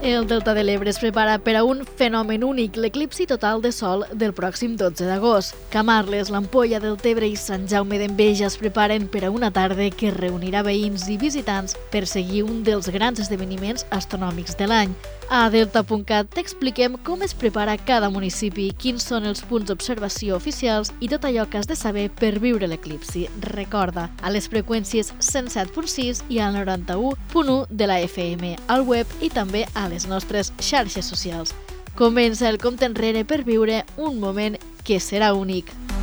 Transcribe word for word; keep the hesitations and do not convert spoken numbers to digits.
El Delta de l'Ebre es prepara per a un fenomen únic, l'eclipsi total de sol del pròxim dotze d'agost. Camarles, l'Ampolla del Tebre i Sant Jaume d'Enveja es preparen per a una tarda que reunirà veïns i visitants per seguir un dels grans esdeveniments astronòmics de l'any. A delta punt cat t'expliquem com es prepara cada municipi, quins són els punts d'observació oficials i tot allò que has de saber per viure l'eclipsi. Recorda, a les freqüències cent set punt sis i al noranta-u punt u de la F M, al web i també a les nostres xarxes socials. Comença el compte enrere per viure un moment que serà únic.